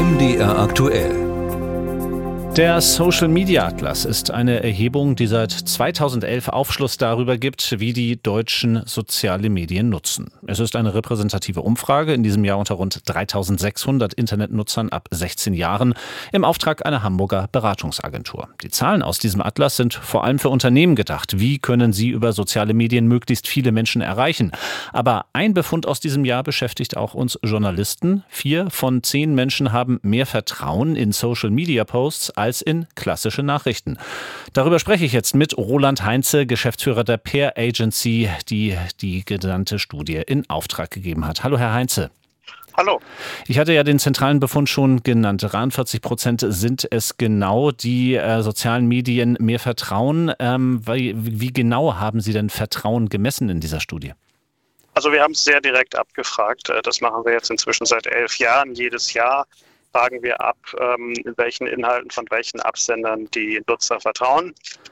MDR aktuell. Der Social Media Atlas ist eine Erhebung, die seit 2011 Aufschluss darüber gibt, wie die Deutschen soziale Medien nutzen. Es ist eine repräsentative Umfrage, in diesem Jahr unter rund 3600 Internetnutzern ab 16 Jahren, im Auftrag einer Hamburger Beratungsagentur. Die Zahlen aus diesem Atlas sind vor allem für Unternehmen gedacht. Wie können sie über soziale Medien möglichst viele Menschen erreichen? Aber ein Befund aus diesem Jahr beschäftigt auch uns Journalisten. 4 von 10 Menschen haben mehr Vertrauen in Social Media Posts als in klassische Nachrichten. Darüber spreche ich jetzt mit Roland Heinze, Geschäftsführer der Peer Agency, die die genannte Studie in Auftrag gegeben hat. Hallo, Herr Heinze. Hallo. Ich hatte ja den zentralen Befund schon genannt. 43% sind es genau, die sozialen Medien mehr vertrauen. Wie genau haben Sie denn Vertrauen gemessen in dieser Studie? Also wir haben es sehr direkt abgefragt. Das machen wir jetzt inzwischen seit 11 Jahren. Jedes Jahr fragen wir ab, in welchen Inhalten von welchen Absendern die Nutzer vertrauen.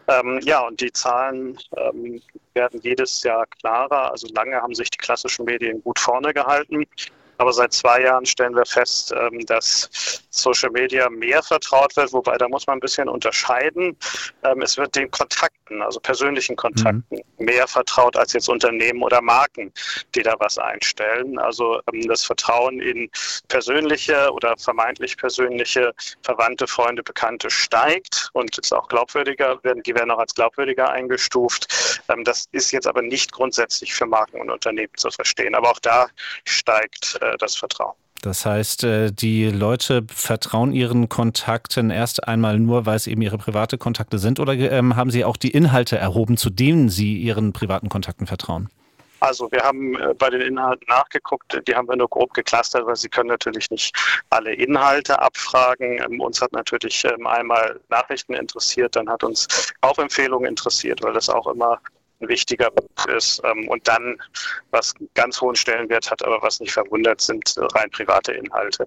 Und die Zahlen werden jedes Jahr klarer. Also lange haben sich die klassischen Medien gut vorne gehalten. Aber seit 2 Jahren stellen wir fest, dass Social Media mehr vertraut wird, wobei da muss man ein bisschen unterscheiden. Es wird den Kontakten, also persönlichen Kontakten, mehr vertraut als jetzt Unternehmen oder Marken, die da was einstellen. Also das Vertrauen in persönliche oder vermeintlich persönliche Verwandte, Freunde, Bekannte steigt und ist auch glaubwürdiger, die werden auch als glaubwürdiger eingestuft. Das ist jetzt aber nicht grundsätzlich für Marken und Unternehmen zu verstehen. Aber auch da steigt das Vertrauen. Das heißt, die Leute vertrauen ihren Kontakten erst einmal nur, weil es eben ihre private Kontakte sind, oder haben Sie auch die Inhalte erhoben, zu denen Sie Ihren privaten Kontakten vertrauen? Also wir haben bei den Inhalten nachgeguckt, die haben wir nur grob geclustert, weil Sie können natürlich nicht alle Inhalte abfragen. Uns hat natürlich einmal Nachrichten interessiert, dann hat uns Kaufempfehlungen interessiert, weil das auch immer ein wichtiger Punkt ist. Und dann, was ganz hohen Stellenwert hat, aber was nicht verwundert, sind rein private Inhalte.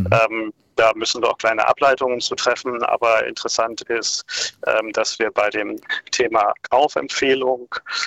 Da müssen wir auch kleine Ableitungen zu treffen, aber interessant ist, dass wir bei dem Thema Kaufempfehlung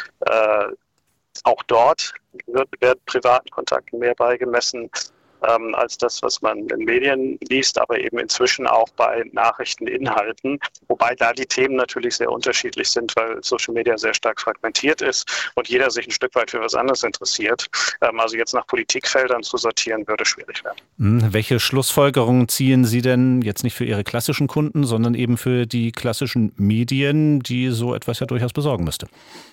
auch dort werden privaten Kontakten mehr beigemessen als das, was man in Medien liest, aber eben inzwischen auch bei Nachrichteninhalten, wobei da die Themen natürlich sehr unterschiedlich sind, weil Social Media sehr stark fragmentiert ist und jeder sich ein Stück weit für was anderes interessiert. Also jetzt nach Politikfeldern zu sortieren, würde schwierig werden. Welche Schlussfolgerungen ziehen Sie denn jetzt nicht für Ihre klassischen Kunden, sondern eben für die klassischen Medien, die so etwas ja durchaus besorgen müsste?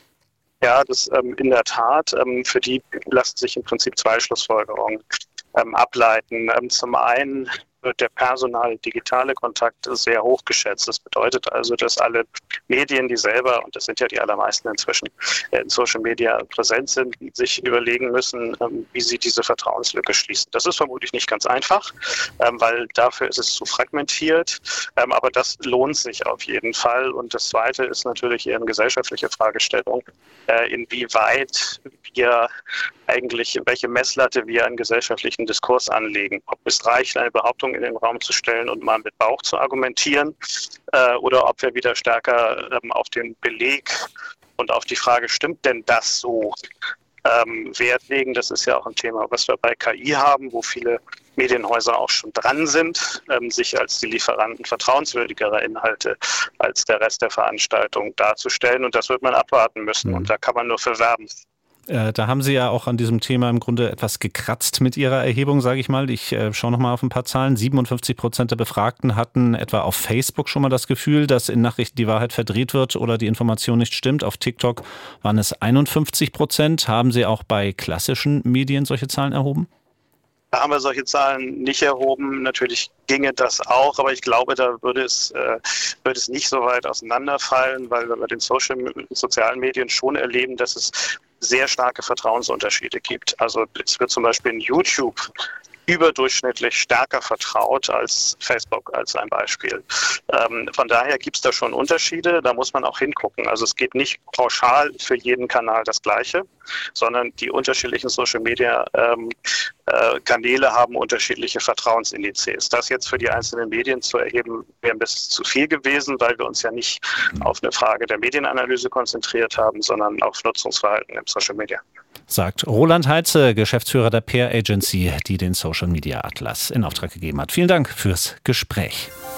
Ja, das in der Tat. Für die lassen sich im Prinzip 2 Schlussfolgerungen ableiten. Zum einen wird der digitale Kontakt sehr hoch geschätzt. Das bedeutet also, dass alle Medien, die selber, und das sind ja die allermeisten inzwischen, in Social Media präsent sind, sich überlegen müssen, wie sie diese Vertrauenslücke schließen. Das ist vermutlich nicht ganz einfach, weil dafür ist es zu fragmentiert, aber das lohnt sich auf jeden Fall. Und das Zweite ist natürlich eher eine gesellschaftliche Fragestellung, inwieweit wir eigentlich, welche Messlatte wir an gesellschaftlichen Diskurs anlegen. Ob es reicht, eine Behauptung in den Raum zu stellen und mal mit Bauch zu argumentieren, oder ob wir wieder stärker auf den Beleg und auf die Frage, stimmt denn das so, Wert legen. Das ist ja auch ein Thema, was wir bei KI haben, wo viele Medienhäuser auch schon dran sind, sich als die Lieferanten vertrauenswürdigerer Inhalte als der Rest der Veranstaltung darzustellen. Und das wird man abwarten müssen. Und da kann man nur für werben. Da haben Sie ja auch an diesem Thema im Grunde etwas gekratzt mit Ihrer Erhebung, sage ich mal. Ich schaue noch mal auf ein paar Zahlen. 57% der Befragten hatten etwa auf Facebook schon mal das Gefühl, dass in Nachrichten die Wahrheit verdreht wird oder die Information nicht stimmt. Auf TikTok waren es 51%. Haben Sie auch bei klassischen Medien solche Zahlen erhoben? Da haben wir solche Zahlen nicht erhoben. Natürlich ginge das auch, aber ich glaube, da würde es nicht so weit auseinanderfallen, weil wir bei den sozialen Medien schon erleben, dass es sehr starke Vertrauensunterschiede gibt. Also es wird zum Beispiel in YouTube überdurchschnittlich stärker vertraut als Facebook, als ein Beispiel. Von daher gibt es da schon Unterschiede, da muss man auch hingucken. Also es geht nicht pauschal für jeden Kanal das Gleiche, sondern die unterschiedlichen Social-Media-Kanäle haben unterschiedliche Vertrauensindizes. Das jetzt für die einzelnen Medien zu erheben, wäre ein bisschen zu viel gewesen, weil wir uns ja nicht auf eine Frage der Medienanalyse konzentriert haben, sondern auf Nutzungsverhalten im Social Media. sagt Roland Heitze, Geschäftsführer der Peer Agency, die den Social Media Atlas in Auftrag gegeben hat. Vielen Dank fürs Gespräch.